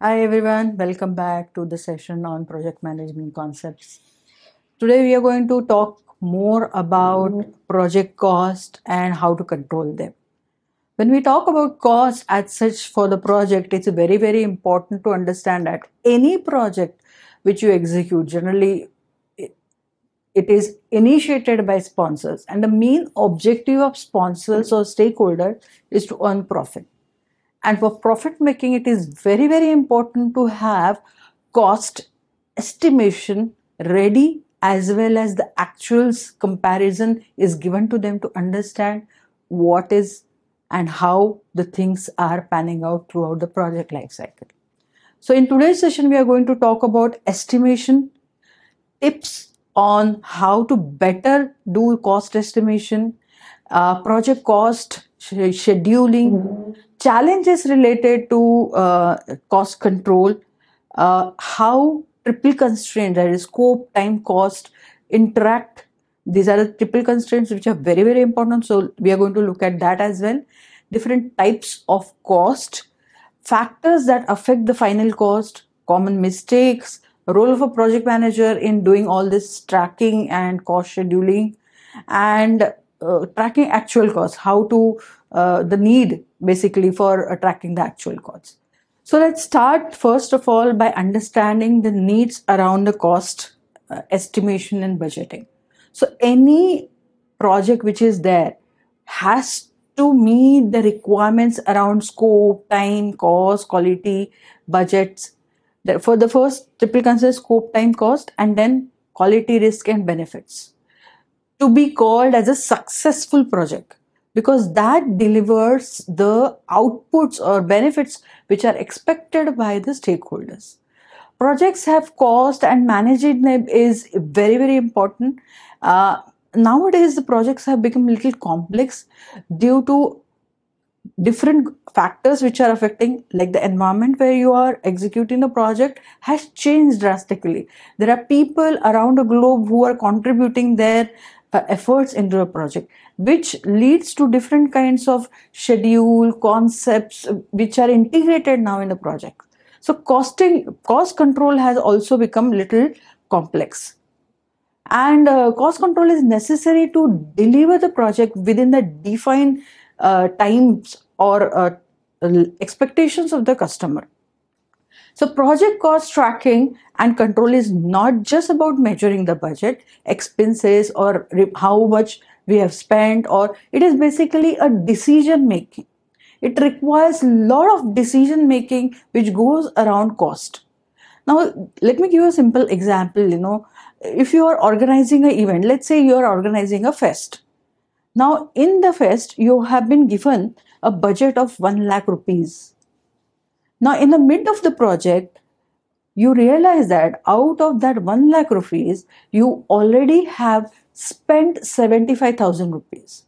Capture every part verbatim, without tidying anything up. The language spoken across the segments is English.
Hi everyone, welcome back to the session on project management concepts. Today we are going to talk more about project cost and how to control them. When we talk about cost as such for the project, it's very, very important to understand that any project which you execute, generally it it is initiated by sponsors, and the main objective of sponsors or stakeholders is to earn profit. And for profit making, it is very, very important to have cost estimation ready, as well as the actual comparison is given to them to understand what is and how the things are panning out throughout the project life cycle. So in today's session, we are going to talk about estimation, tips on how to better do cost estimation, uh, project cost sch- scheduling, challenges related to uh, cost control, uh, how triple constraints, that is scope, time, cost, interact. These are the triple constraints which are very, very important. So we are going to look at that as well. Different types of cost, factors that affect the final cost, common mistakes, role of a project manager in doing all this tracking and cost scheduling, and uh, tracking actual costs, how to uh, the need basically for uh, tracking the actual costs. So let's start first of all by understanding the needs around the cost uh, estimation and budgeting. So any project which is there has to meet the requirements around scope, time, cost, quality, budgets. For the first, triple consider scope, time, cost, and then quality, risk, and benefits to be called as a successful project, because that delivers the outputs or benefits which are expected by the stakeholders. Projects have cost, and managing them is very, very important. Uh, Nowadays, the projects have become a little complex due to different factors which are affecting, like the environment where you are executing the project has changed drastically. There are people around the globe who are contributing their uh, efforts into a project, which leads to different kinds of schedule concepts uh, which are integrated now in the project. So costing cost control has also become little complex, and uh, cost control is necessary to deliver the project within the defined uh, times or uh, expectations of the customer. So project cost tracking and control is not just about measuring the budget, expenses, or re- how much we have spent, or it is basically a decision making. It requires a lot of decision making which goes around cost. Now, let me give you a simple example. You know, if you are organizing an event, let's say you are organizing a fest. Now, in the fest, you have been given a budget of one lakh rupees. Now, in the mid of the project, you realize that out of that one lakh rupees, you already have spent seventy-five thousand rupees.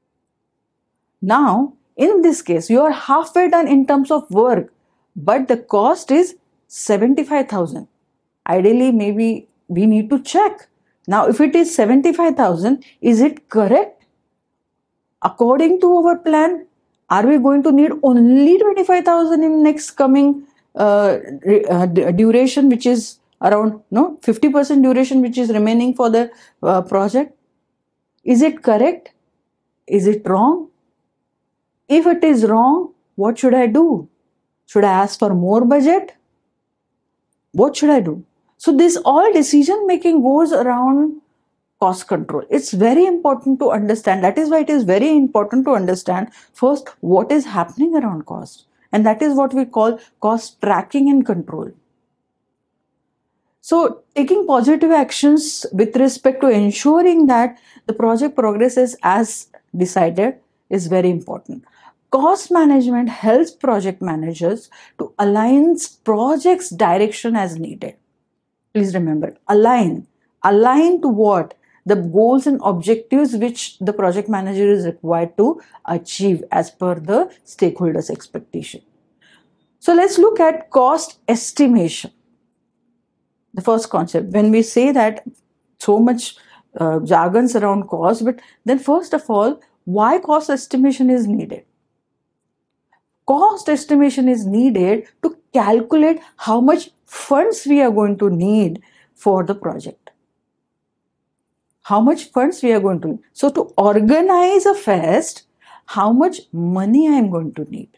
Now, in this case, you are halfway done in terms of work, but the cost is seventy-five thousand. Ideally, maybe we need to check. Now, if it is seventy-five thousand, is it correct? According to our plan, are we going to need only twenty-five thousand in next coming uh, uh, duration, which is around no fifty percent duration, which is remaining for the uh, project? Is it correct? Is it wrong? If it is wrong, what should I do? Should I ask for more budget? What should I do? So this all decision making goes around cost control. It's very important to understand. That is why it is very important to understand first what is happening around cost. And that is what we call cost tracking and control. So taking positive actions with respect to ensuring that the project progresses as decided is very important. Cost management helps project managers to align projects direction as needed. Please remember, align. Align to what? The goals and objectives which the project manager is required to achieve as per the stakeholders' expectation. So let's look at cost estimation. The first concept, when we say that so much uh, jargons around cost, but then first of all, why cost estimation is needed? Cost estimation is needed to calculate how much funds we are going to need for the project. How much funds we are going to need. So to organize a fest, how much money I am going to need.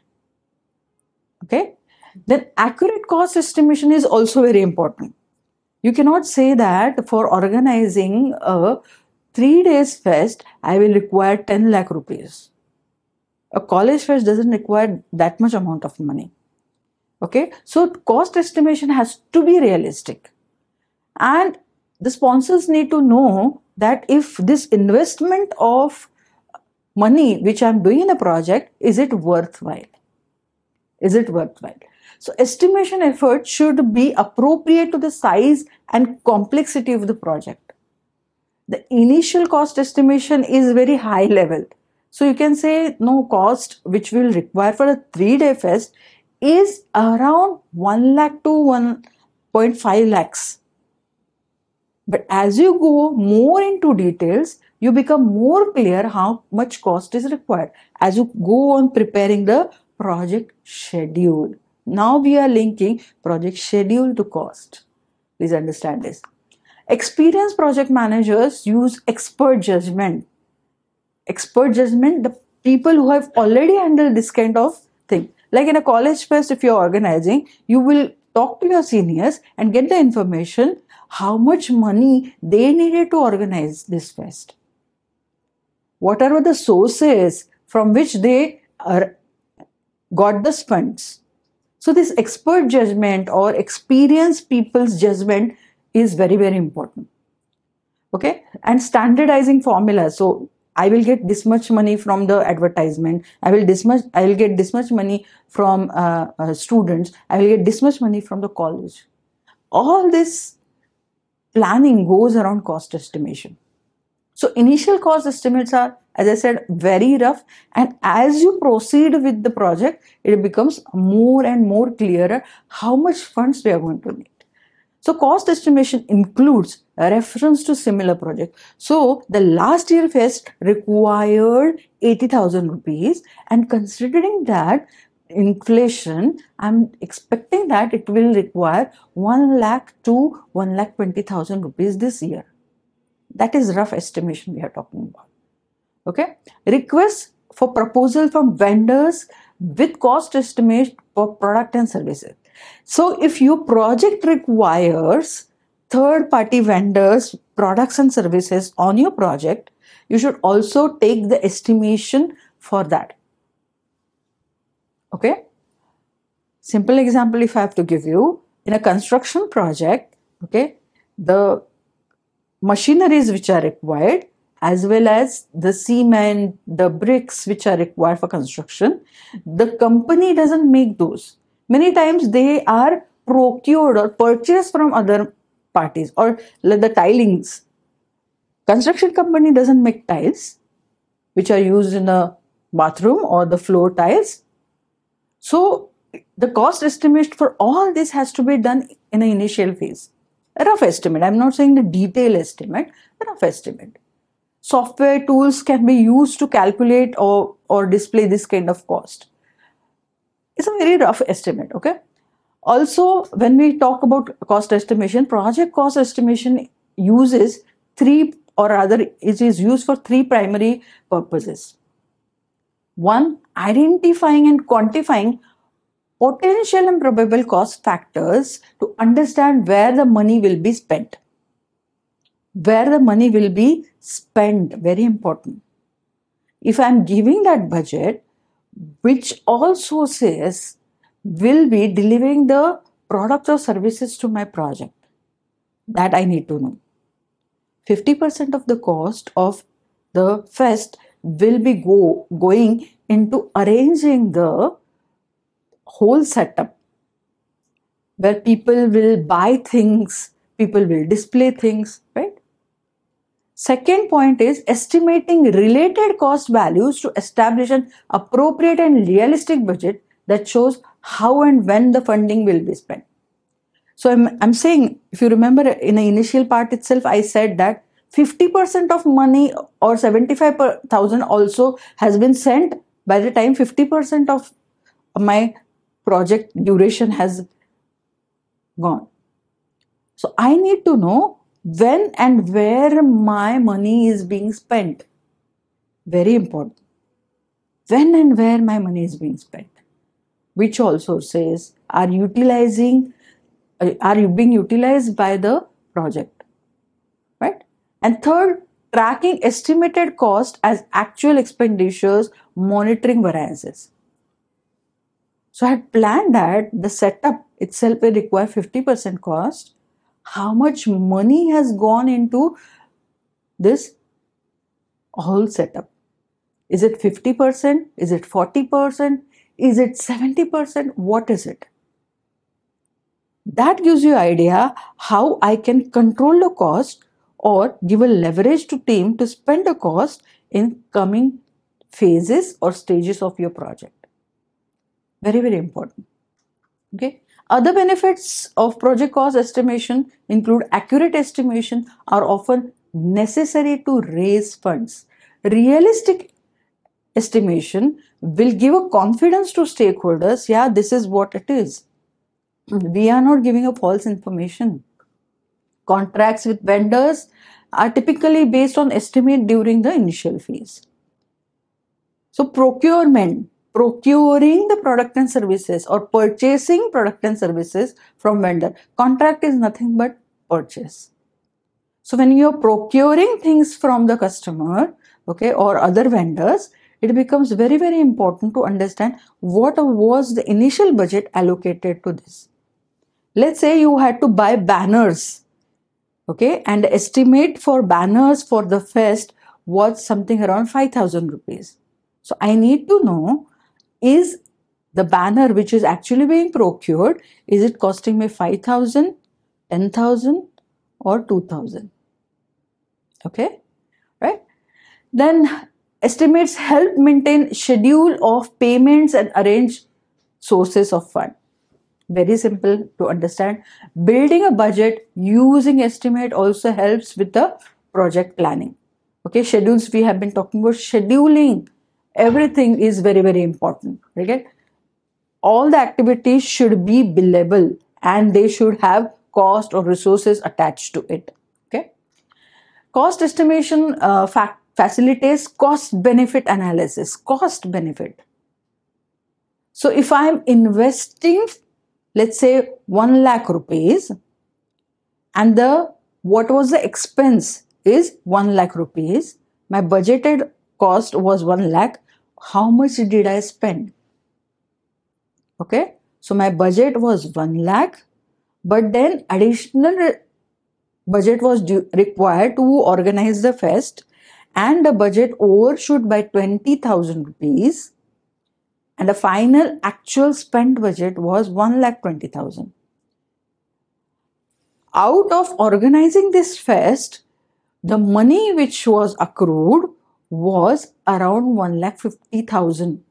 Okay. Then accurate cost estimation is also very important. You cannot say that for organizing a three days fest, I will require ten lakh rupees. A college fest doesn't require that much amount of money. Okay, so cost estimation has to be realistic. And the sponsors need to know that if this investment of money which I'm doing in a project, is it worthwhile? Is it worthwhile? So estimation effort should be appropriate to the size and complexity of the project. The initial cost estimation is very high level. So you can say no cost which will require for a three day fest is around one lakh to one point five lakhs. But as you go more into details, you become more clear how much cost is required as you go on preparing the project schedule. Now we are linking project schedule to cost. Please understand this. Experienced project managers use expert judgment. Expert judgment, the people who have already handled this kind of thing. Like in a college fest, if you're organizing, you will talk to your seniors and get the information how much money they needed to organize this fest. What are the sources from which they are, got the funds. So this expert judgment or experienced people's judgment is very, very important. Okay, and standardizing formulas. So I will get this much money from the advertisement. I will this much. I will get this much money from uh, uh, students. I will get this much money from the college. All this planning goes around cost estimation. So initial cost estimates are, as I said, very rough. And as you proceed with the project, it becomes more and more clearer how much funds we are going to need. So cost estimation includes a reference to similar project. So the last year fest required eighty thousand rupees, and considering that inflation, I'm expecting that it will require one lakh to one lakh twenty thousand rupees this year. That is rough estimation we are talking about. Okay. Requests for proposal from vendors with cost estimate for product and services. So if your project requires third-party vendors, products and services on your project, you should also take the estimation for that. Okay. Simple example if I have to give you, in a construction project, okay, the machineries which are required as well as the cement, the bricks which are required for construction, the company doesn't make those. Many times they are procured or purchased from other parties, or the tilings. Construction company doesn't make tiles which are used in a bathroom or the floor tiles. So the cost estimate for all this has to be done in an initial phase. A rough estimate. I'm not saying the detailed estimate, a rough estimate. Software tools can be used to calculate or, or display this kind of cost. It's a very rough estimate, okay? Also, when we talk about cost estimation, project cost estimation uses three, or rather it is used for three primary purposes. One, identifying and quantifying potential and probable cost factors to understand where the money will be spent. Where the money will be spent, very important. If I'm giving that budget, which also says will be delivering the products or services to my project, that I need to know. fifty percent of the cost of the fest will be go, going into arranging the whole setup, where people will buy things, people will display things, right? Second point is estimating related cost values to establish an appropriate and realistic budget that shows how and when the funding will be spent. So I'm, I'm saying, if you remember in the initial part itself, I said that fifty percent of money or seventy-five thousand also has been sent by the time fifty percent of my project duration has gone. So I need to know when and where my money is being spent. Very important. When and where my money is being spent, which also says are utilizing, uh, are you being utilized by the project, right? And third, tracking estimated cost as actual expenditures, monitoring variances. So I had planned that the setup itself will require fifty percent cost. How much money has gone into this whole setup? Is it fifty percent? Is it forty percent? Is it seventy percent? What is it? That gives you idea how I can control the cost or give a leverage to team to spend the cost in coming phases or stages of your project. Very, very important. Okay. Other benefits of project cost estimation include accurate estimation are often necessary to raise funds. Realistic estimation will give a confidence to stakeholders. Yeah, this is what it is. We are not giving a false information. Contracts with vendors are typically based on estimate during the initial phase. So procurement, procuring the product and services or purchasing product and services from vendor. Contract is nothing but purchase. So when you're procuring things from the customer, okay, or other vendors, it becomes very, very important to understand what was the initial budget allocated to this. Let's say you had to buy banners, okay, and the estimate for banners for the fest was something around five thousand rupees. So I need to know, is the banner which is actually being procured, is it costing me five thousand, ten thousand or two thousand? Okay, right? Then estimates help maintain schedule of payments and arrange sources of fund. Very simple to understand. Building a budget using estimate also helps with the project planning. Okay, schedules, we have been talking about scheduling. Everything is very, very important. Okay, all the activities should be billable and they should have cost or resources attached to it. Okay, cost estimation uh, fact facilitates cost benefit analysis. Cost benefit. So if I am investing, let's say one lakh rupees, and the what was the expense is one lakh rupees, my budgeted cost was one lakh, how much did I spend? Okay, so my budget was one lakh, but then additional budget was due, required to organize the fest, and the budget overshoot by twenty thousand rupees, and the final actual spent budget was one lakh twenty thousand. Out of organizing this fest, the money which was accrued was around one lakh fifty thousand.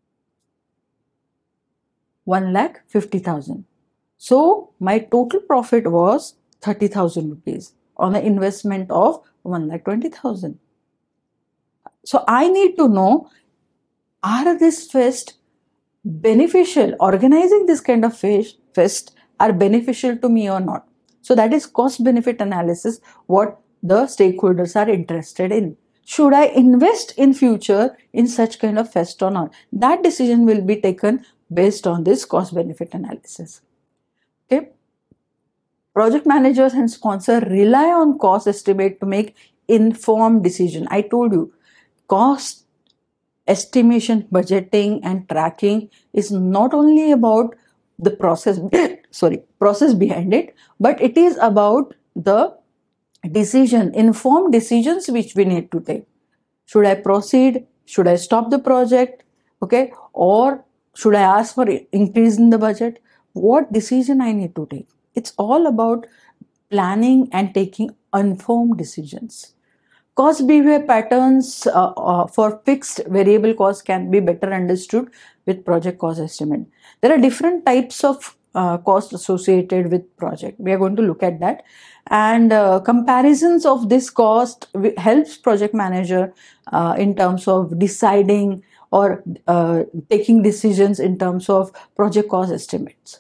one lakh fifty thousand. So my total profit was thirty thousand rupees on an investment of one lakh twenty thousand. So I need to know, are this fest beneficial? Organizing this kind of fest are beneficial to me or not? So that is cost benefit analysis, what the stakeholders are interested in. Should I invest in future in such kind of fest or not? That decision will be taken based on this cost benefit analysis. Okay. Project managers and sponsors rely on cost estimate to make informed decision. I told you, cost estimation, budgeting and tracking is not only about the process, sorry, process behind it, but it is about the decision, informed decisions which we need to take. Should I proceed? Should I stop the project? Okay, or should I ask for increase in the budget? What decision I need to take? It's all about planning and taking informed decisions. Cost behavior patterns uh, uh, for fixed variable costs can be better understood with project cost estimate. There are different types of uh, cost associated with project. We are going to look at that, and uh, comparisons of this cost helps project manager uh, in terms of deciding or uh, taking decisions in terms of project cost estimates.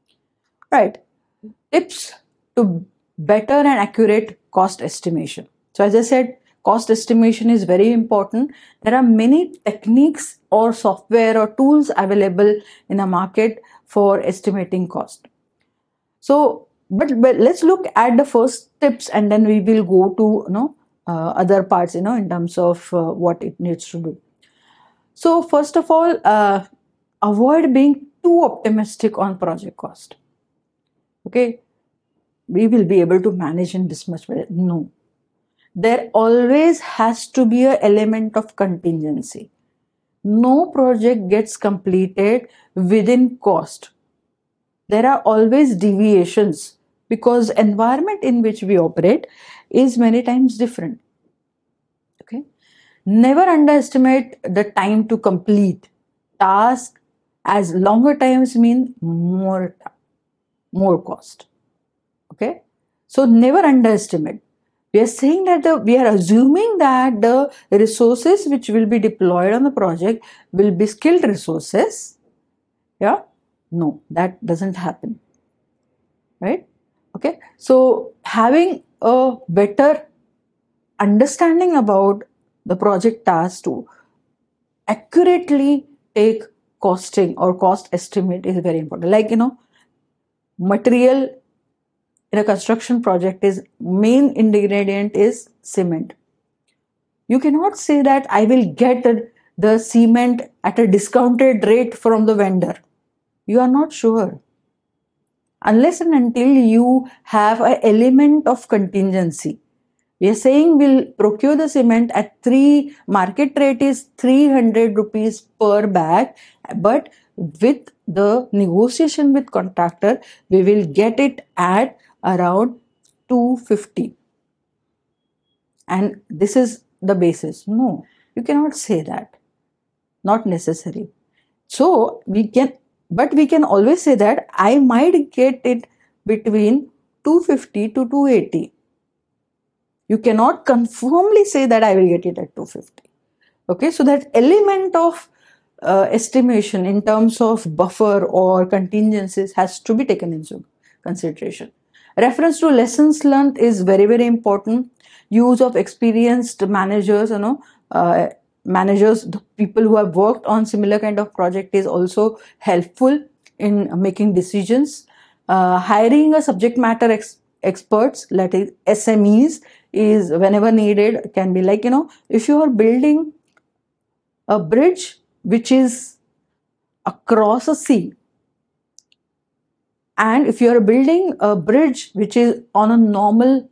Right. Tips to better and accurate cost estimation. So as I said, cost estimation is very important. There are many techniques or software or tools available in the market for estimating cost. So, but, but let's look at the first tips, and then we will go to you know uh, other parts, you know, in terms of uh, what it needs to do. So first of all, uh, avoid being too optimistic on project cost. Okay, we will be able to manage in this much better. No, there always has to be an element of contingency. No project gets completed within cost. There are always deviations because environment in which we operate is many times different. Okay, never underestimate the time to complete task, as longer times mean more more cost. Okay, so never underestimate. We are saying that the, we are assuming that the resources which will be deployed on the project will be skilled resources. Yeah, no, that doesn't happen. Right? Okay, so having a better understanding about the project task to accurately take costing or cost estimate is very important. Like, you know, material in a construction project is main ingredient is cement. You cannot say that I will get the cement at a discounted rate from the vendor. You are not sure. Unless and until you have an element of contingency. We are saying we'll procure the cement at three, market rate is three hundred rupees per bag, but with the negotiation with contractor, we will get it at around two fifty. And this is the basis. No, you cannot say that. Not necessary. So we can, but we can always say that I might get it between two fifty to two eighty. You cannot confirmly say that I will get it at two fifty. Okay, so that element of uh, estimation in terms of buffer or contingencies has to be taken into consideration. Reference to lessons learned is very, very important. Use of experienced managers, you know, uh, managers, the people who have worked on similar kind of project is also helpful in making decisions. Uh, hiring a subject matter ex- experts, that is S M Es, is whenever needed. Can be like, you know, if you are building a bridge which is across a sea, and if you are building a bridge which is on a normal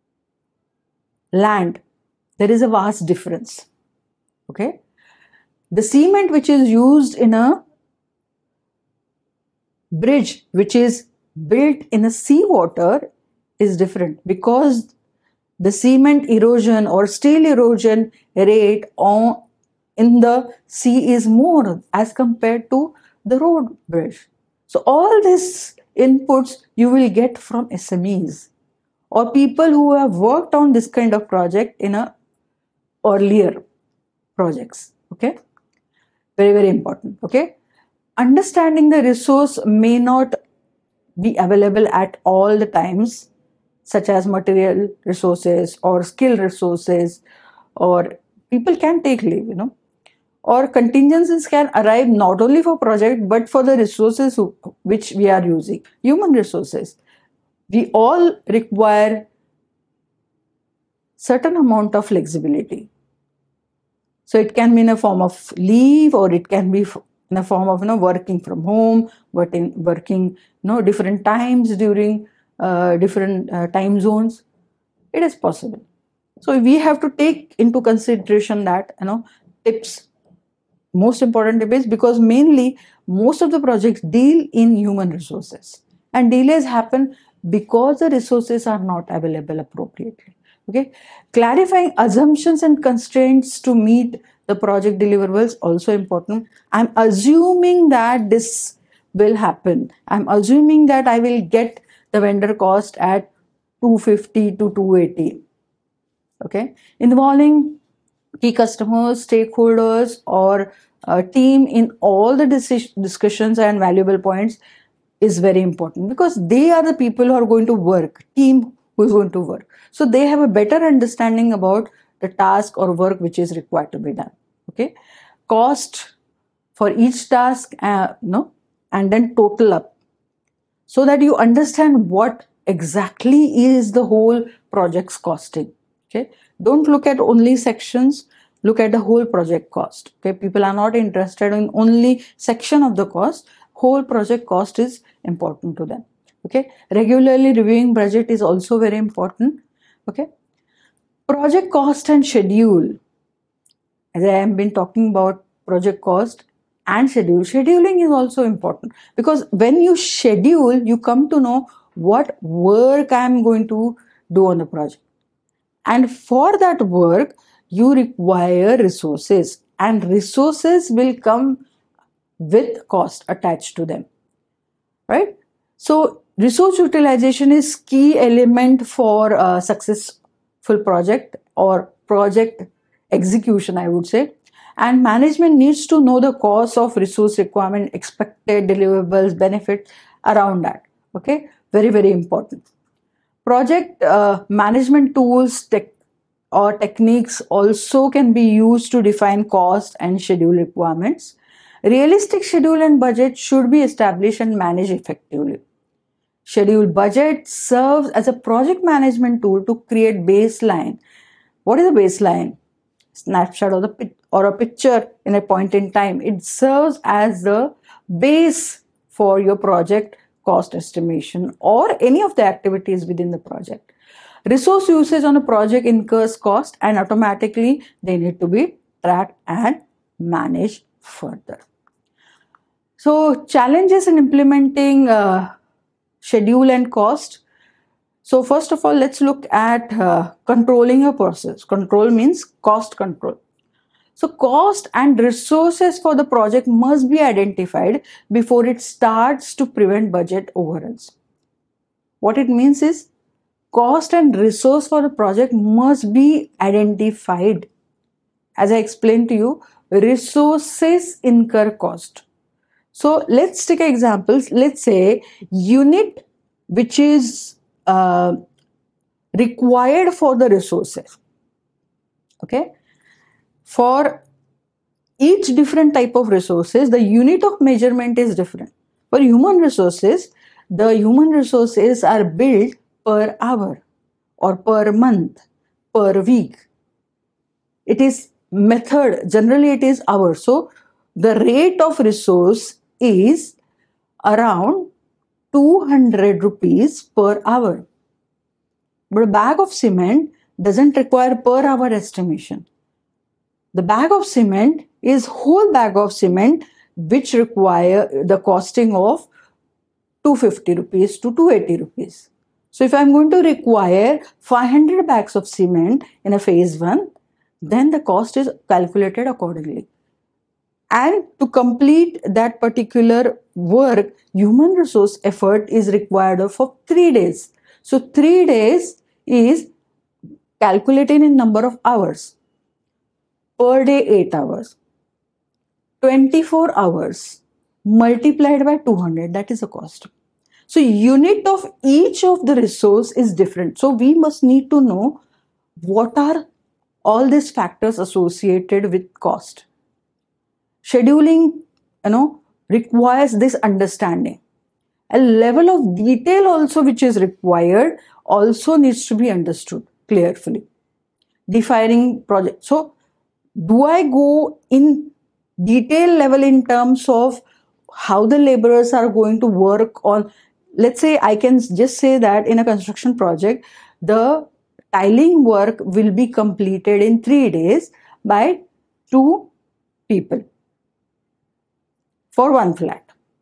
land, there is a vast difference. Okay, the cement which is used in a bridge which is built in a seawater is different, because the cement erosion or steel erosion rate on in the sea is more as compared to the road bridge. So all these inputs you will get from S M Es or people who have worked on this kind of project in a earlier projects. Okay, very, very important. Okay, understanding the resource may not be available at all the times, such as material resources or skill resources, or people can take leave, you know, or contingencies can arrive not only for project but for the resources who, which we are using, human resources. We all require certain amount of flexibility. So it can be in a form of leave, or it can be in a form of, you know, working from home, working, working, you know, different times during uh, different uh, time zones. It is possible. So we have to take into consideration that, you know, tips, most important tip is, because mainly most of the projects deal in human resources, and delays happen because the resources are not available appropriately. Okay, clarifying assumptions and constraints to meet the project deliverables also important. I'm assuming that this will happen. I'm assuming that I will get the vendor cost at two fifty to two eighty. Okay, involving key customers, stakeholders, or uh, team in all the decision, discussions and valuable points is very important, because they are the people who are going to work, team who is going to work. So they have a better understanding about the task or work which is required to be done. Okay, cost for each task, uh, no, and then total up, so that you understand what exactly is the whole project's costing. Okay, don't look at only sections, look at the whole project cost. Okay, people are not interested in only section of the cost, whole project cost is important to them. Okay, regularly reviewing budget is also very important. Okay, project cost and schedule. As I have been talking about project cost and schedule, scheduling is also important, because when you schedule, you come to know what work I am going to do on the project. And for that work, you require resources, and resources will come with cost attached to them, right? So resource utilization is key element for a successful project or project execution, I would say. And management needs to know the cost of resource requirement, expected deliverables, benefits around that. Okay, very, very important. Project uh, management tools tech or techniques also can be used to define cost and schedule requirements. Realistic schedule and budget should be established and managed effectively. Schedule budget serves as a project management tool to create baseline. What is a baseline? Snapshot of the or a picture in a point in time. It serves as the base for your project cost estimation or any of the activities within the project. Resource usage on a project incurs cost, and automatically they need to be tracked and managed further. So challenges in implementing uh, schedule and cost. So first of all, let's look at uh, controlling a process. Control means cost control. So cost and resources for the project must be identified before it starts to prevent budget overruns. What it means is cost and resource for the project must be identified. As I explained to you, resources incur cost. So let's take examples. Let's say unit which is uh, required for the resources. Okay. For each different type of resources, the unit of measurement is different. For human resources, the human resources are built per hour or per month, per week. It is method, generally it is hours. So the rate of resource is around two hundred rupees per hour. But a bag of cement doesn't require per hour estimation. The bag of cement is whole bag of cement which require the costing of two hundred fifty rupees to two hundred eighty rupees. So if I'm going to require five hundred bags of cement in a phase one, then the cost is calculated accordingly. And to complete that particular work, human resource effort is required for three days. So three days is calculated in number of hours. Per day eight hours. twenty-four hours multiplied by two hundred, that is the cost. So unit of each of the resource is different. So we must need to know what are all these factors associated with cost. Scheduling, you know, requires this understanding. A level of detail also which is required also needs to be understood clearly. Defining project. So do I go in detail level in terms of how the laborers are going to work on? Let's say I can just say that in a construction project, the tiling work will be completed in three days by two people for one flat.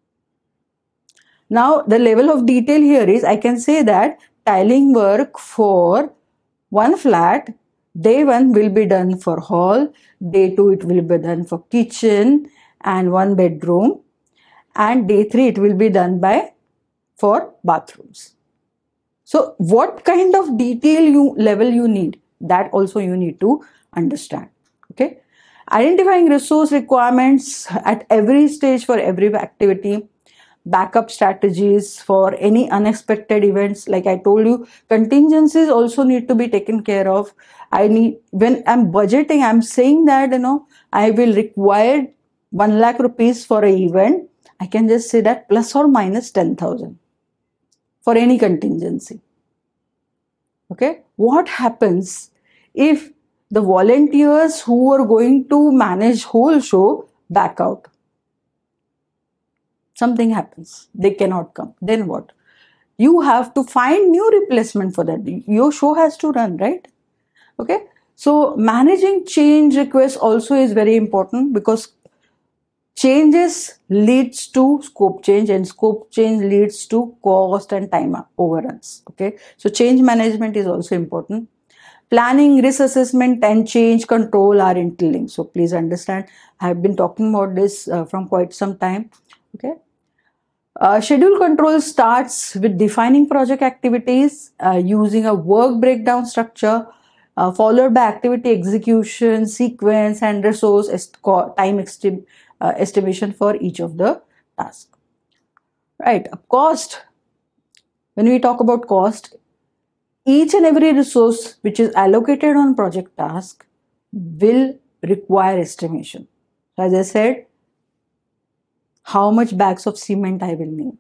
Now the level of detail here is, I can say that tiling work for one flat, day one will be done for hall, day two it will be done for kitchen and one bedroom, and day three it will be done by for bathrooms. So what kind of detail you level you need, that also you need to understand. Okay. Identifying resource requirements at every stage for every activity, backup strategies for any unexpected events. Like I told you, contingencies also need to be taken care of. I need, when I'm budgeting, I'm saying that, you know, I will require one lakh rupees for an event. I can just say that plus or minus ten thousand for any contingency. Okay. What happens if the volunteers who are going to manage whole show back out? Something happens, they cannot come. Then what? You have to find new replacement for that. Your show has to run, right? Okay. So managing change requests also is very important, because changes leads to scope change, and scope change leads to cost and time overruns. Okay. So change management is also important. Planning, risk assessment, and change control are interlinked. So please understand, I have been talking about this uh, from quite some time. Okay. Uh, schedule control starts with defining project activities uh, using a work breakdown structure, uh, followed by activity execution, sequence, and resource est time esti uh, estimation for each of the tasks. Right. Cost. When we talk about cost, each and every resource which is allocated on project task will require estimation. As I said, how much bags of cement I will need.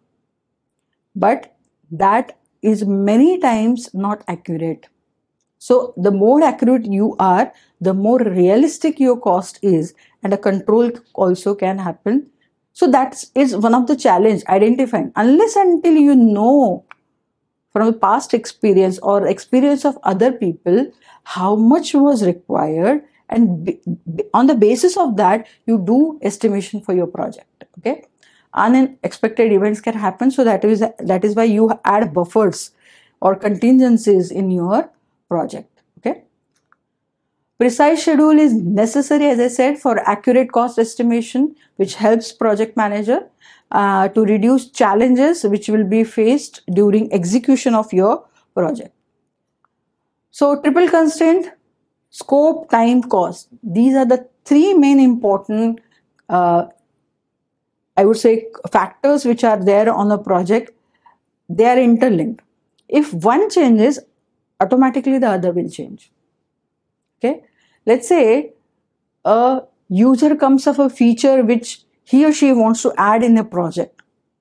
But that is many times not accurate. So the more accurate you are, the more realistic your cost is, and a control also can happen. So that is one of the challenge, identifying. Unless until you know from past experience or experience of other people how much was required, and on the basis of that you do estimation for your project. Okay. Unexpected events can happen, so that is that is why you add buffers or contingencies in your project. Okay. Precise schedule is necessary, as I said, for accurate cost estimation, which helps project manager uh, to reduce challenges which will be faced during execution of your project. So triple constraint: scope, time, cost. These are the three main important, uh, I would say, factors which are there on a project. They are interlinked. If one changes, automatically the other will change. Okay. Let's say a user comes of a feature which he or she wants to add in a project.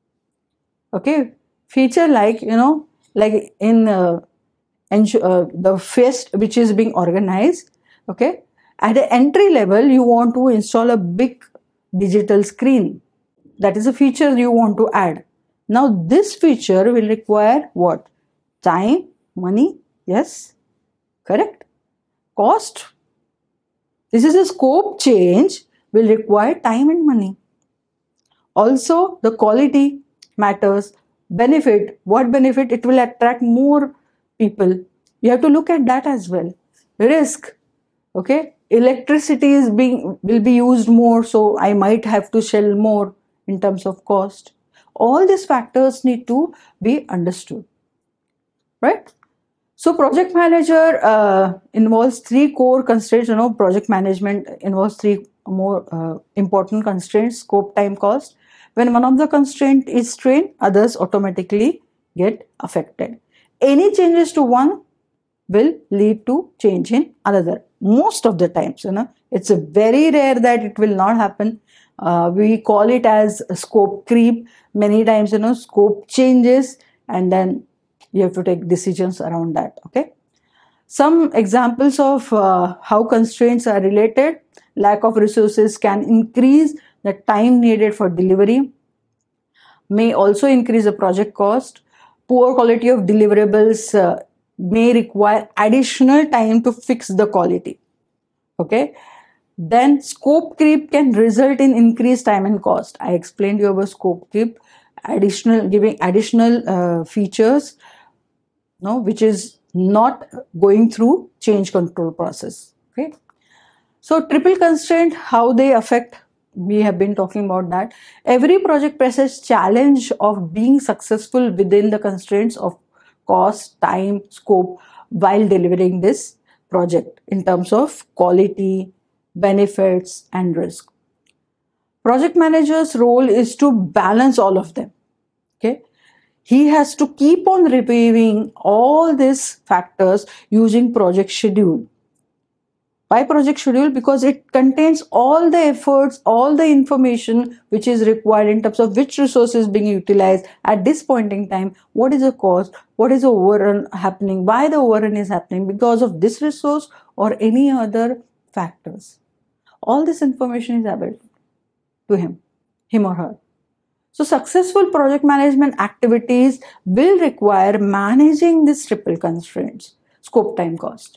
Okay. Feature like, you know, like in uh, uh, the fest which is being organized. Okay. At the entry level, you want to install a big digital screen. That is a feature you want to add. Now this feature will require what? Time, money. Yes. Correct. Cost. This is a scope change, will require time and money. Also, the quality matters. Benefit. What benefit? It will attract more people. You have to look at that as well. Risk. Okay. Electricity is being will be used more, so I might have to sell more in terms of cost. All these factors need to be understood. Right? So project manager uh, involves three core constraints. You know, project management involves three more uh, important constraints: scope, time, cost. When one of the constraint is strained, others automatically get affected. Any changes to one will lead to change in another. Most of the times, you know, it's a very rare that it will not happen. Uh, we call it as scope creep. Many times, you know, scope changes, and then you have to take decisions around that. Okay. Some examples of uh, how constraints are related: lack of resources can increase the time needed for delivery, may also increase the project cost. Poor quality of deliverables uh, may require additional time to fix the quality. Okay. Then scope creep can result in increased time and cost. I explained you about scope creep, additional giving additional uh, features, no, which is not going through change control process. Okay. So triple constraint, how they affect, we have been talking about that. Every project faces challenge of being successful within the constraints of cost, time, scope while delivering this project in terms of quality, benefits, and risk. Project manager's role is to balance all of them. Okay, he has to keep on reviewing all these factors using project schedule. Why project schedule? Because it contains all the efforts, all the information which is required in terms of which resource is being utilized at this point in time, what is the cost, what is the overrun happening, why the overrun is happening, because of this resource or any other factors. All this information is available to him, him or her. So successful project management activities will require managing these triple constraints: scope, time, cost,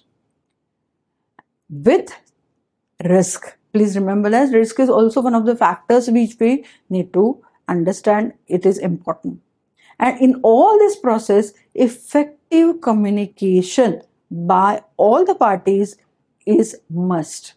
with risk. Please remember that risk is also one of the factors which we need to understand. It is important. And in all this process, effective communication by all the parties is must.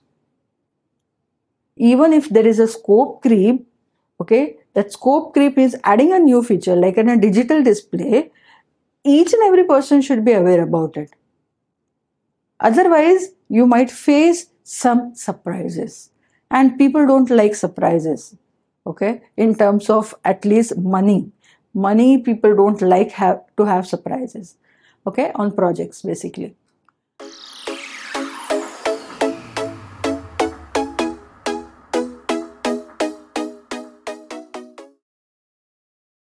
Even if there is a scope creep, okay, that scope creep is adding a new feature like in a digital display, each and every person should be aware about it. Otherwise, you might face some surprises, and people don't like surprises. Okay, in terms of at least money, money people don't like have to have surprises. Okay, on projects basically.